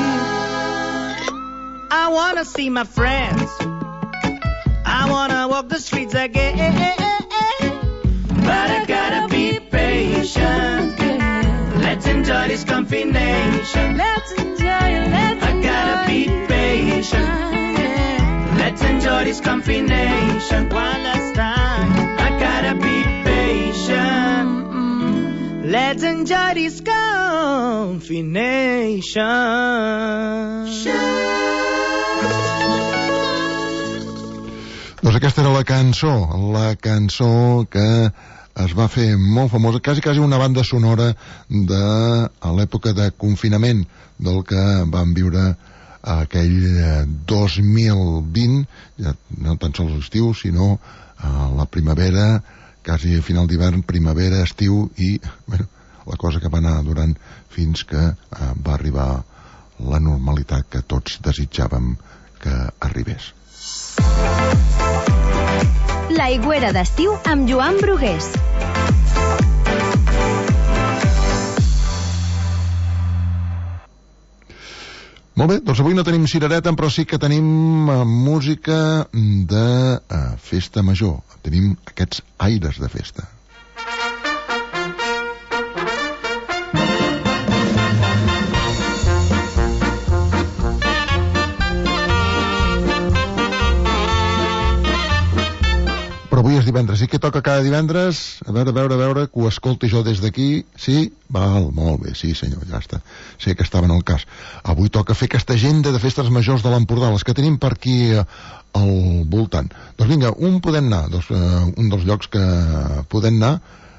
I wanna see my friends, I wanna walk the streets again, but I gotta be patient. Let's enjoy this combination. Let's enjoy it, let's I gotta be patient. Let's enjoy this combination. One last time. I gotta be patient. Let's enjoy this combination. Doncs aquesta era la cançó, la cançó que es va fer molt famosa, quasi quasi una banda sonora de a l'època de confinament del que van viure aquell dos mil vint, ja no tan sols l'estiu, sinó a la primavera, quasi a final d'hivern, primavera, estiu i bueno, la cosa que va anar durant fins que eh, va arribar la normalitat que tots desitjàvem que arribés. L'aigüera d'estiu amb Joan Brugués. Molt bé, doncs avui no tenim cirereta, però sí que tenim uh, música de uh, festa major. Tenim aquests aires de festa. Però avui és divendres. I què toca cada divendres? A veure, a veure, a veure, que ho escolti jo des d'aquí. Sí? Val, molt bé, sí senyor, ja està. Sé que estava en el cas. Avui toca fer aquesta agenda de festes majors de l'Empordà, les que tenim per aquí eh, al voltant. Doncs vinga, un podem anar, doncs, eh, un dels llocs que podem anar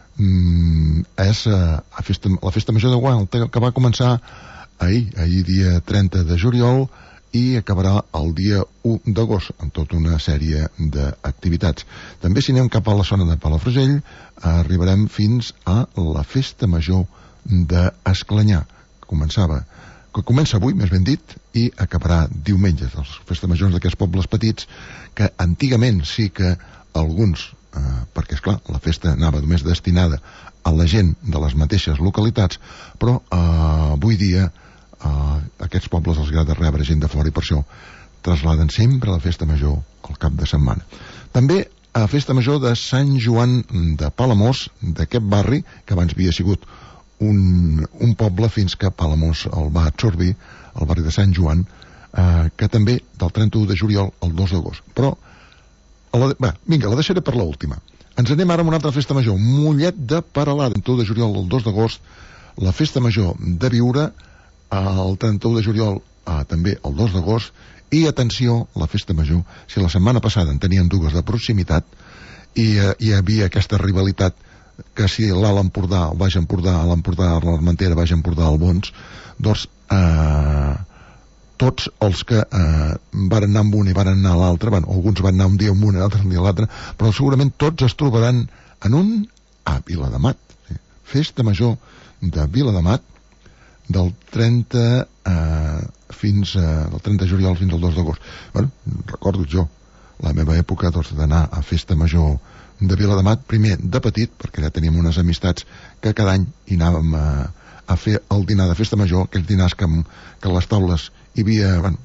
mm, és eh, a festa, la festa major de Gualta, que va començar ahir, ahir dia trenta de juliol, i acabarà el dia u d'agost amb tota una sèrie d'activitats. També si anem cap a la zona de Palafrugell arribarem fins a la festa major d'Esclanyà, que començava que comença avui, més ben dit, i acabarà diumenge. Les festes majors d'aquests pobles petits que antigament sí que alguns, eh, perquè esclar, la festa anava només destinada a la gent de les mateixes localitats, però eh, avui dia Uh, aquests pobles els agrada rebre gent de fora i per això trasladen sempre la festa major al cap de setmana. També a festa major de Sant Joan de Palamós, d'aquest barri, que abans havia sigut un, un poble fins que Palamós el va absorbir, el barri de Sant Joan, uh, que també del trenta-u de juliol al dos d'agost. Però, la, va, vinga, la deixaré per l'última. Ens anem ara a una altra festa major, Mollet de Peralada, trenta-u de juliol al dos d'agost, la festa major de Viure, el trenta-u de juliol, ah, també el dos d'agost, i atenció, la festa major, si la setmana passada en tenien dues de proximitat i eh, hi havia aquesta rivalitat que si l'Alt Empordà, el Baix Empordà, l'Empordà, l'Armentera, Baix Empordà, el Bons, doncs eh, tots els que eh, van anar amb un i van anar a l'altre, bueno, alguns van anar un dia amb un i l'altre un dia a l'altre, però segurament tots es trobaran en un a Viladamat, sí. Festa major de Viladamat, del trenta eh, fins eh, del trenta de juliol fins al dos d'agost. Bueno, recordo jo la meva època doncs, d'anar a festa major de Viladamat, primer de petit, perquè ja teníem unes amistats que cada any hi anàvem a, a fer el dinar de festa major, aquells dinars que, que a les taules hi havia, bueno,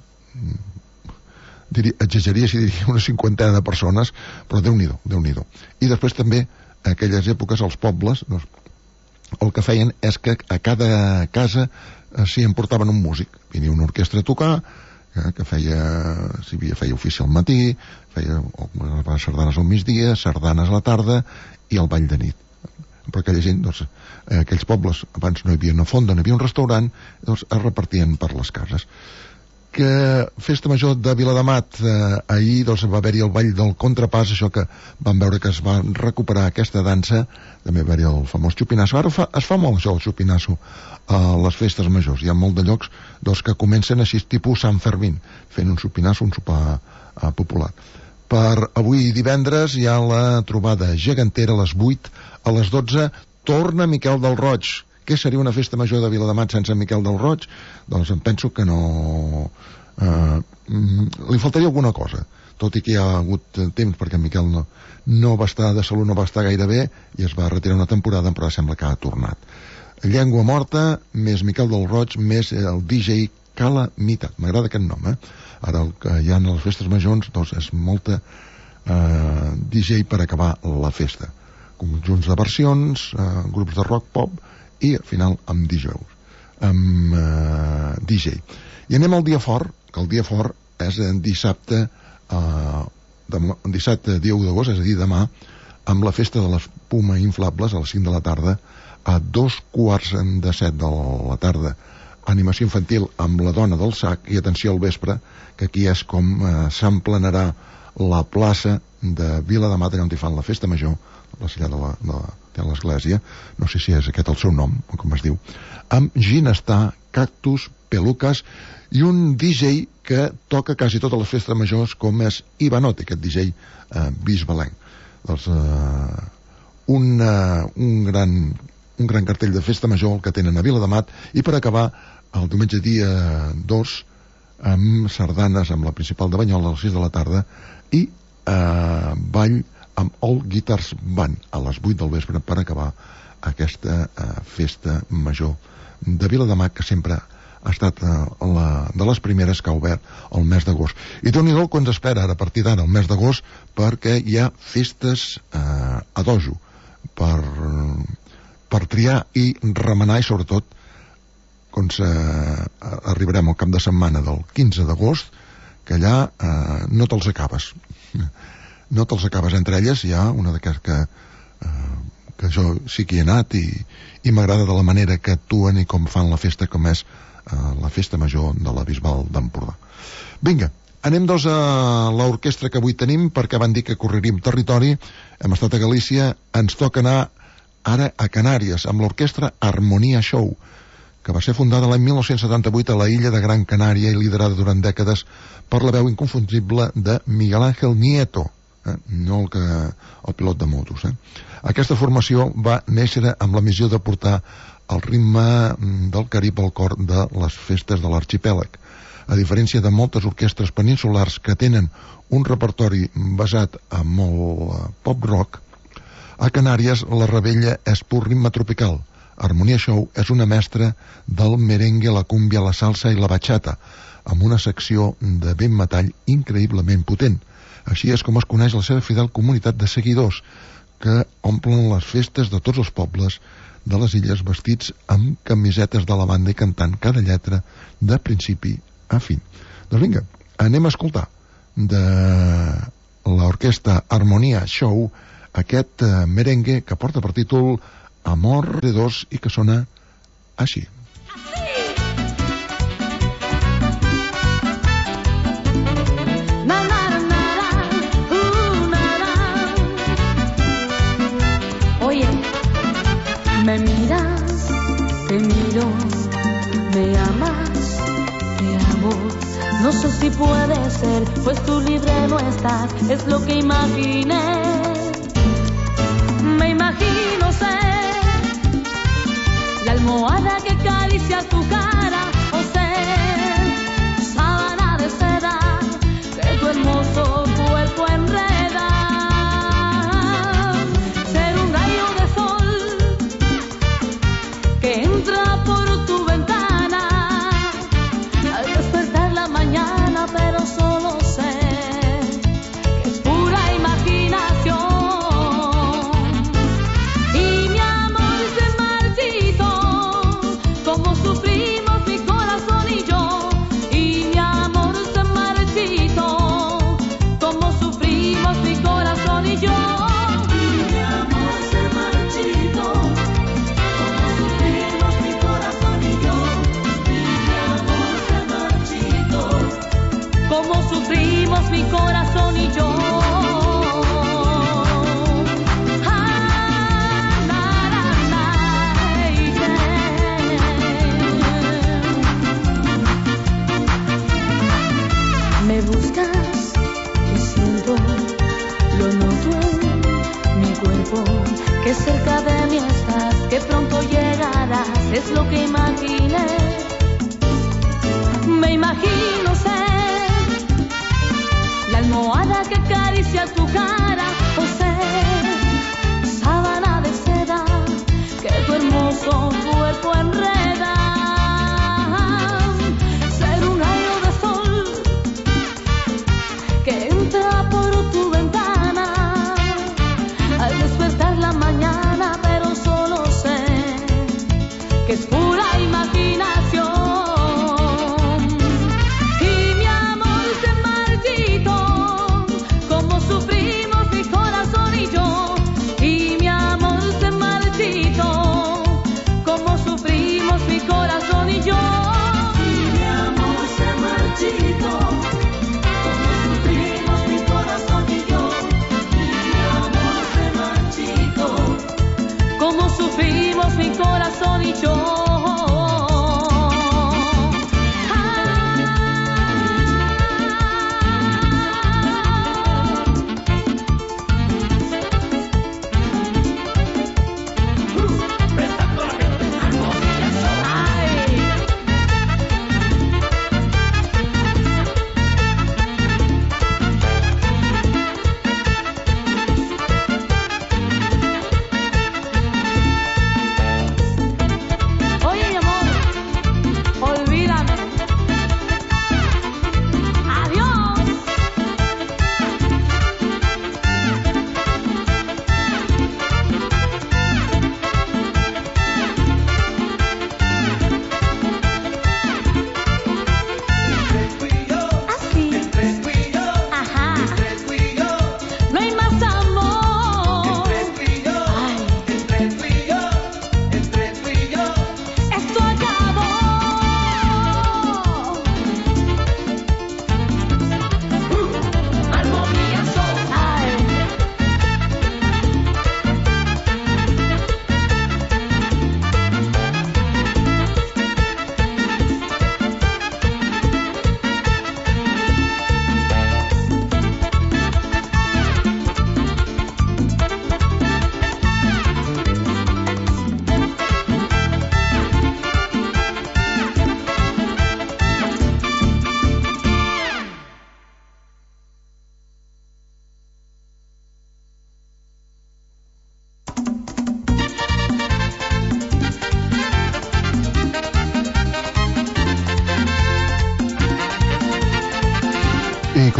diria, exageraria si diria una cinquantena de persones, però Déu-n'hi-do, Déu-n'hi-do. I després també, a aquelles èpoques, als pobles, doncs, el que feien és que a cada casa eh, s'hi emportaven un músic. Venia una orquestra a tocar, eh, que feia, si havia, feia ofici al matí, feia o, sardanes al migdia, sardanes a la tarda i el ball de nit. Però aquella gent, doncs, eh, aquells pobles, abans no hi havia una fonda, no hi havia un restaurant, doncs es repartien per les cases. Que festa major de Viladamat, eh, ahir doncs, va haver-hi el ball del contrapàs, això que vam veure que es va recuperar aquesta dansa, també va haver-hi el famós xupinasso. Ara fa, es fa molt això, el xupinasso, a les festes majors. Hi ha molt de llocs doncs, que comencen així tipus Sant Fermín, fent un xupinasso, un sopar eh, popular. Per avui divendres hi ha la trobada gegantera a les vuit, a les dotze torna Miquel del Roig. Què seria una festa major de Viladamat sense Miquel del Roig? Doncs em penso que no... Eh, li faltaria alguna cosa, tot i que hi ha hagut temps, perquè Miquel no, no va estar de salut, no va estar gaire bé, i es va retirar una temporada, però sembla que ha tornat. Llengua morta, més Miquel del Roig, més el D J Calamitat. M'agrada aquest nom, eh? Ara el que hi ha a les festes majors, doncs és molta eh, D J per acabar la festa. Conjunts de versions, eh, grups de rock pop, i al final amb D Js, amb eh, D J. I anem al dia fort, que el dia fort és en dissabte, eh, demà, dissabte dia u d'agost, és a dir, demà, amb la festa de les Puma inflables a les cinc de la tarda, a dos quarts de set de la tarda, animació infantil amb la dona del sac, i atenció al vespre, que aquí és com eh, s'emplenarà la plaça de Viladamat, allà on hi fan la festa major, la silla de la, de la de l'església, no sé si és aquest el seu nom, o com es diu, amb ginestar, cactus, peluques i un D J que toca quasi totes les festes majors, com és Ivanote, aquest D J eh, bisbalenc. Doncs eh, un, eh, un, gran, un gran cartell de festa major que tenen a Viladamat, i per acabar el diumenge dia dos amb sardanes amb la principal de Banyoles a les sis de la tarda i eh, ball amb All Guitars Band a les vuit del vespre per acabar aquesta eh, festa major de Viladamat, que sempre ha estat eh, la, de les primeres que ha obert el mes d'agost. I Déu-n'hi-do el que ens espera ara a partir d'ara, el mes d'agost, perquè hi ha festes eh, a dojo per, per triar i remenar, i sobretot doncs, eh, arribarem al cap de setmana del quinze d'agost, que allà eh, no te'ls acabes. no te'ls acabes. Entre elles hi ha una d'aquestes que, eh, que jo sí que hi he anat i, i m'agrada de la manera que actuen i com fan la festa, com és eh, la festa major de la Bisbal d'Empordà. Vinga, anem doncs a l'orquestra que avui tenim, perquè van dir que correríem territori. Hem estat a Galícia, ens toca anar ara a Canàries amb l'orquestra Harmonia Show, que va ser fundada l'any mil nou-cents setanta-vuit a la illa de Gran Canària i liderada durant dècades per la veu inconfundible de Miguel Ángel Nieto, eh? no el, que, el pilot de motos. Eh? Aquesta formació va néixer amb la missió de portar el ritme del Carib al cor de les festes de l'arxipèlag. A diferència de moltes orquestres peninsulars que tenen un repertori basat en molt pop rock, a Canàries la rebella és pur ritme tropical. Harmonia Show és una mestra del merengue, la cúmbia, la salsa i la bachata, amb una secció de vent metall increïblement potent. Així és com es coneix la seva fidel comunitat de seguidors, que omplen les festes de tots els pobles de les illes vestits amb camisetes de la banda i cantant cada lletra de principi a fi. Doncs vinga, anem a escoltar de l'orquestra Harmonia Show aquest uh, merengue que porta per títol Amor de dos i que sona així. Oye, me miras, te miro, me amas, te amo. No sé si puede ser, pues tú libre no estás, es lo que imaginé. Me imagino ser la almohada que acaricia tu cara, o ser sábana de seda que tu hermoso cuerpo enreda, ser un rayo de sol que entra por tu ventana al despertar la mañana, pero solo sé que es pura imaginación. Mi corazón y yo. Ah, na, na, na, yeah. Me buscas, que siento, lo noto en mi cuerpo, que cerca de mí estás, que pronto llegarás, es lo que imaginé. Me imagino ser la almohada que acaricia tu cara, o ser sábana de seda que tu hermoso cuerpo enreda, ser un rayo de sol que entra por tu ventana al despertar la mañana, pero solo sé que es pura imaginación. Sufrimos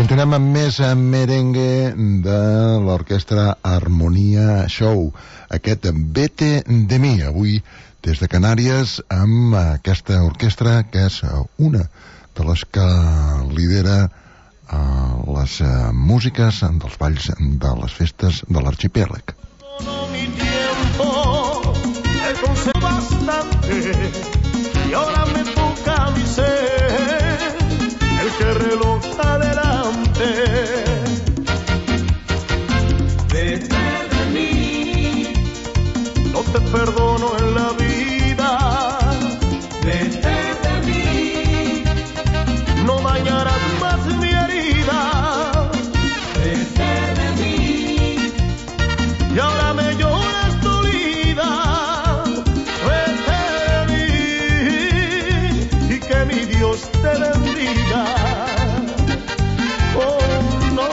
Continuem amb més merengue de l'orquestra Harmonia Show. Aquest Vete de mi, avui des de Canàries, amb aquesta orquestra que és una de les que lidera uh, les uh, músiques dels balls de les festes de l'arxipèlag. Mi tiempo he conseguido bastante y ahora me toca a mi ser el que reloj adelante. Vete de mí, no te perdono en la vida. Vete de mí, no dañarás más mi herida. Vete de mí, y ahora me lloras dolida. Vete de mí, y que mi Dios te bendiga. Oh, no.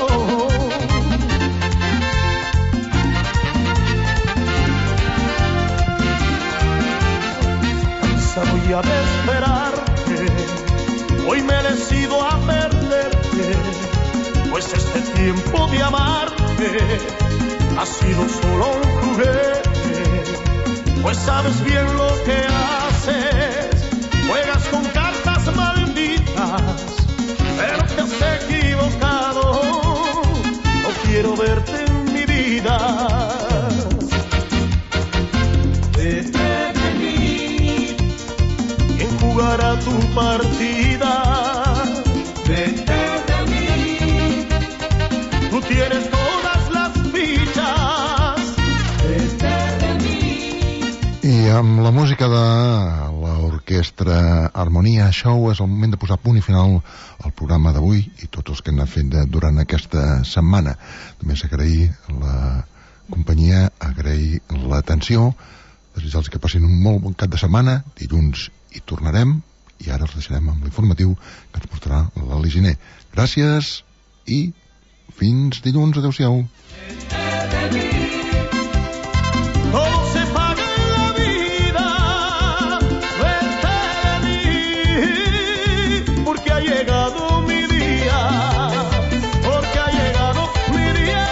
Cansado ya de esperarte, hoy me he decidido a perderte, pues este tiempo de amarte ha sido solo un juguete, pues sabes bien lo que haces, juegas con cartas malditas, pero te has equivocado, no quiero verte en mi vida. Vete de mí, ¿quién jugará tu partida? Vete de mí, tú tienes todas las fichas. Vete de mí. I amb la música de l'orquestra Harmonia Show és el moment de posar punt i final al programa d'avui i tots els que han anat fent de, durant aquesta setmana. Només agrair la companyia, agrair l'atenció, desitjar-los que passin un molt bon cap de setmana. Dilluns hi tornarem i ara els deixarem amb l'informatiu que ens portarà l'Ali Giner. Gràcies i fins dilluns. Adéu-siau. Todo se paga en la vida. Vete de mí, porque ha llegado mi día, porque ha llegado mi día.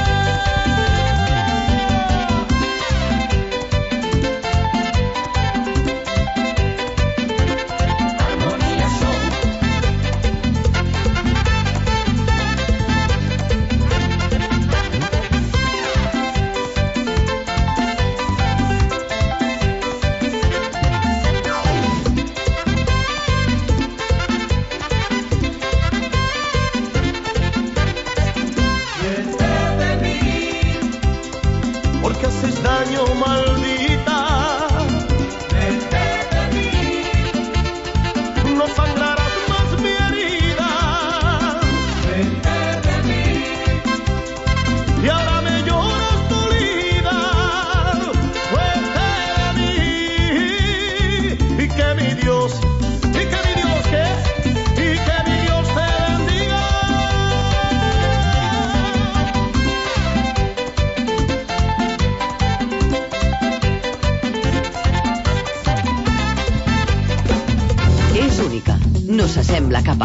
Harmonia Show. Porque haces daño, maldita. Vete de mí, no sangrarás más mi herida. Vete de mí, y ahora me lloras dolida. Vete de mí, y que mi Dios, y que mi Dios, que, y que mi Dios te bendiga. És única, no s'assembla cap